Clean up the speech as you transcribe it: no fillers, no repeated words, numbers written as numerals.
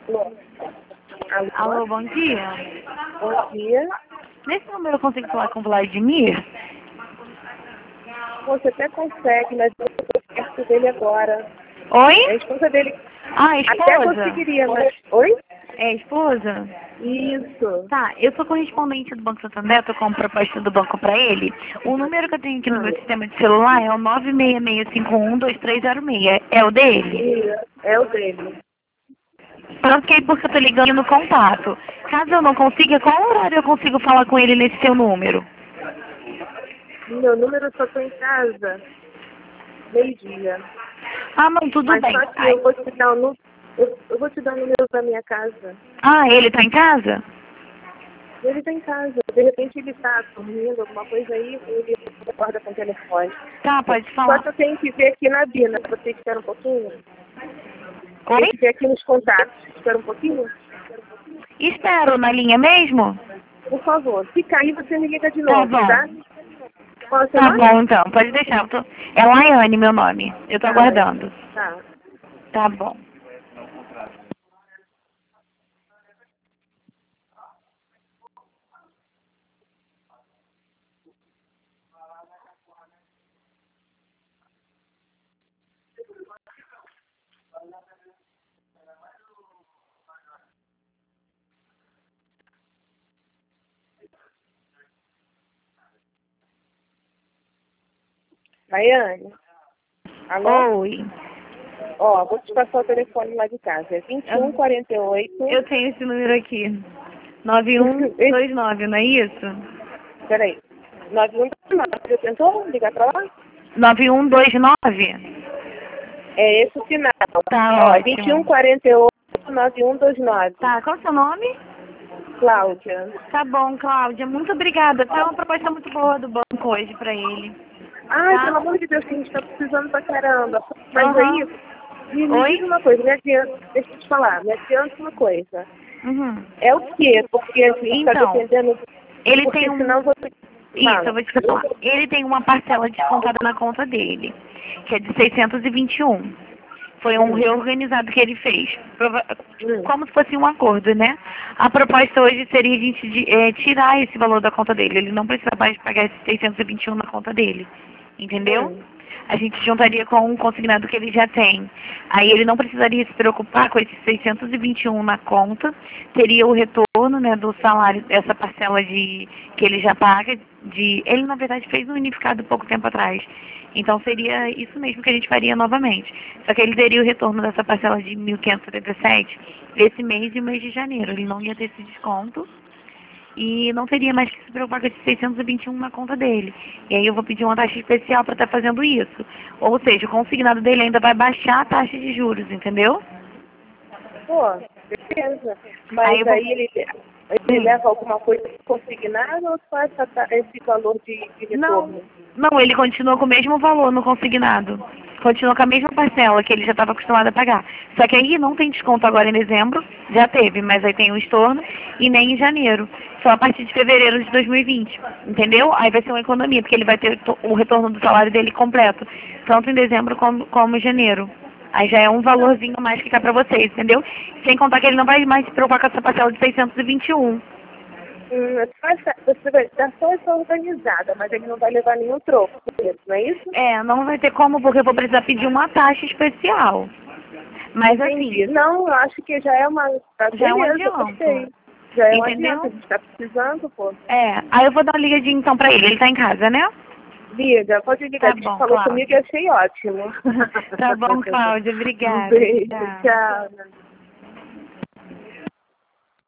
Alô? Alô, bom dia. Bom dia. Nesse número eu consigo falar com o Vladimir? Você até consegue, mas eu estou perto dele agora. Oi? É a esposa dele. Ah, Até esposa? conseguiria, mas... Oi? É esposa? Isso. Tá, eu sou correspondente do Banco Santander, tô com a proposta do banco pra ele. O número que eu tenho aqui no meu sistema de celular é o 966512306. É o dele? Isso. É o dele. Troquei porque eu tô ligando no contato. Caso eu não consiga, qual horário eu consigo falar com ele nesse seu número? Meu número eu só estou em casa. Meio-dia. Ah, não, tudo Mas bem. só que eu vou te dar o número. Eu vou te dar o número da minha casa. Ah, ele tá em casa? Ele está em casa. De repente ele está dormindo, alguma coisa aí, ele acorda com o telefone. Tá, pode Só falar. que eu tenho que ver aqui na Bina. Você espera um pouquinho? Tem Oi? que ver aqui nos contatos. Espera um pouquinho? Espero na linha mesmo? Por favor. Se cair, você me liga de Tá novo, bom. tá? Qual é o seu Tá nome? bom, então. Pode deixar. É Laiane meu nome. Eu tô Tá, aguardando. tá. Tá bom. Rayane? Alô? Oi. Ó, vou te passar o telefone lá de casa. É 2148. Eu tenho esse número aqui. 9129, não é isso? Peraí. 9129. Você tentou ligar pra lá? 9129? É esse o final. Tá Ó, ótimo. 2148-9129. Tá, qual é o seu nome? Cláudia. Tá bom, Cláudia. Muito obrigada. Tá uma proposta muito boa do banco hoje pra ele. Ai, Tá? pelo amor de Deus, que a gente tá precisando pra caramba. Mas Aham. aí, me diz Oi? uma coisa, me adianta, deixa eu te falar, me adianta uma coisa. Uhum. É o quê? Porque a gente tá Então, dependendo, ele porque tem um... senão você Isso, eu fala. vou te falar. Ele tem uma parcela descontada na conta dele, que é de 621. Foi um Hum, reorganizado que ele fez. hum, Como se fosse um acordo, né? A proposta hoje seria a gente tirar esse valor da conta dele. Ele não precisa mais pagar esses 621 na conta dele. Entendeu? hum, A gente juntaria com um consignado que ele já tem. Aí ele não precisaria se preocupar com esses 621 na conta. Teria o retorno, né, do salário, dessa parcela que ele já paga. Ele, na verdade, fez um unificado pouco tempo atrás. Então seria isso mesmo que a gente faria novamente. Só que ele teria o retorno dessa parcela de 1.577 esse mês e o mês de janeiro. Ele não ia ter esse desconto e não teria mais que se preocupar com esses 621 na conta dele. E aí eu vou pedir uma taxa especial para estar fazendo isso. Ou seja, o consignado dele ainda vai baixar a taxa de juros, entendeu? pô, beleza. Aí Mas eu vou... aí ele leva alguma coisa consignada ou só esse valor de Não, retorno? não, ele continua com o mesmo valor no consignado. Continua com a mesma parcela que ele já estava acostumado a pagar. Só que aí não tem desconto agora em dezembro, já teve, mas aí tem o estorno, e nem em janeiro. Só a partir de fevereiro de 2020, entendeu? Aí vai ser uma economia, porque ele vai ter o retorno do salário dele completo, tanto em dezembro como em janeiro. Aí já é um valorzinho a mais que cai pra vocês, entendeu? Sem contar que ele não vai mais se preocupar com essa parcela de 621. Você vai dar só essa organizada, mas ele não vai levar nenhum troco por isso, não é isso? É, não vai ter como, porque eu vou precisar pedir uma taxa especial. Mas Entendi. assim, Não, eu acho que já é uma. Tá, já é um beleza, gostei. adianto. Já é um adianto, a Entendeu? gente tá precisando, pô. É, aí eu vou dar uma ligadinha então pra ele. Ele tá em casa, né? Liga, pode ligar, Tá que bom, falou comigo e Cláudia. achei ótimo. Tá bom, Cláudia. Um Obrigada. beijo, Tchau. tchau.